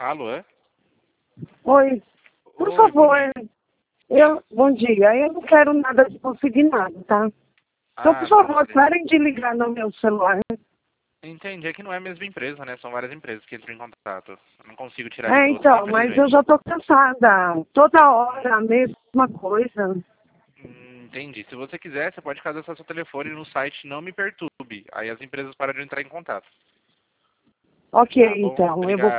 Alô, é? Oi, por Oi, bom favor, dia. bom dia, eu não quero nada de consignado, tá? Então, por Ah, tá, favor, beleza. parem de ligar no meu celular. Entendi, é que não é a mesma empresa, né? São várias empresas que entram em contato. Eu não consigo tirar de todas, Então, mas eu infelizmente. já tô cansada. Toda hora a mesma coisa. Entendi. Se você quiser, você pode cadastrar seu telefone no site Não Me Perturbe. Aí as empresas param de entrar em contato. Ok, Tá bom? então, eu vou Obrigado.